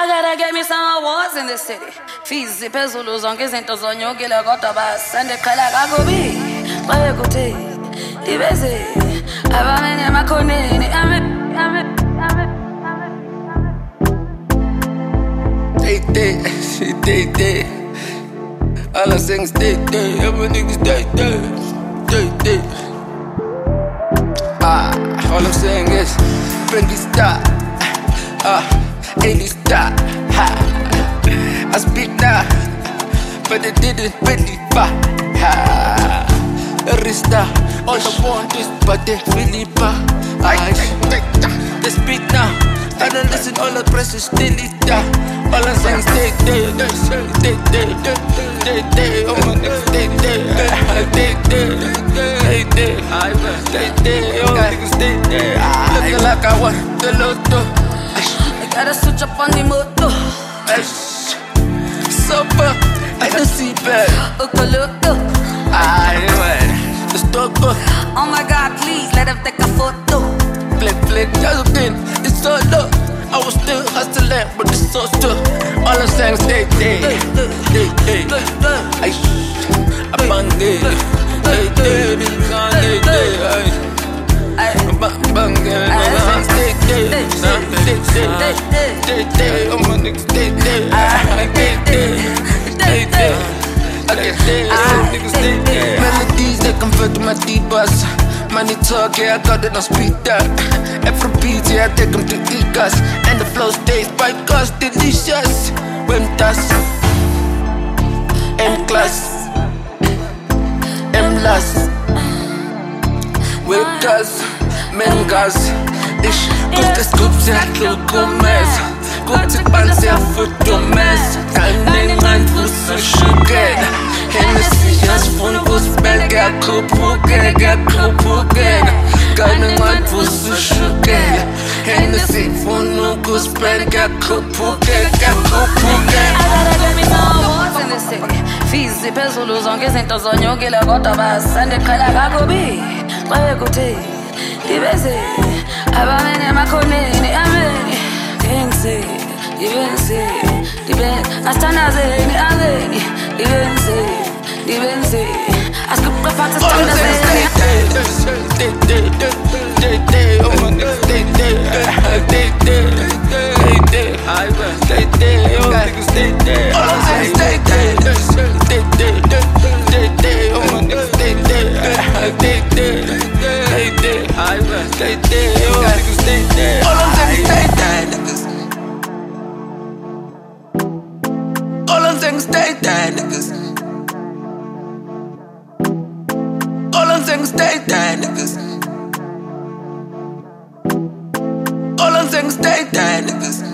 gotta get me some awards in this city. Fizi phezulu zonke izinto zonyukile kodwa basandeqhela kakubi. Bayekuthi ibeze abamene emakhoneni Day. All I sing is day. Every niggas day. All I'm saying is Bendy star, 80 star. I speak now, but it didn't really buy. Every star, all I want is, but they really buy. They speak now, I don't listen, all the press is still it down. All I'm saying is day. Oh my niggas day. Oh niggas day. Looking like I won the lotto. I gotta switch up on the moto. Super, I don't see bad. Look. The stock. Oh my God, please let him take a photo. Flick, just again, it's so low. I was still hustling, but it's so still. All I'm saying is day. I bang day. Oh my niggas day. Melodies, they convert to my D-bus. Money talk, yeah, I got it on speed up. Every beat, yeah, I take them to Eagles. And the flow stays by cause delicious. When dust, M-class, M-last. With gas, men gas. Ich guck das Grups, ja, Klukumes. Guck die Bands, ja, Futumes. Keinen Einfluss zu schucken. Hennessy, just von Busbel, get Kupuken. Keinen Einfluss zu schucken. Hennessy, von Busbel, get Kupuken. I gotta get me some awards in this city. Fizi phezulu zonke izinto zonyukile kodwa basandeqhela kakubi. Bayekuthi ibeze abamene emakhoneni Benzi asithandazeni Benzi asikuqe phansi asithandazeni Oh my niggas day. Oh niggas day. All I'm saying is day. Oh my niggas day. Oh niggas day. All I'm saying is day, niggas. All I'm saying is day, niggas. All I'm saying is day, niggas. All I'm saying is day, niggas.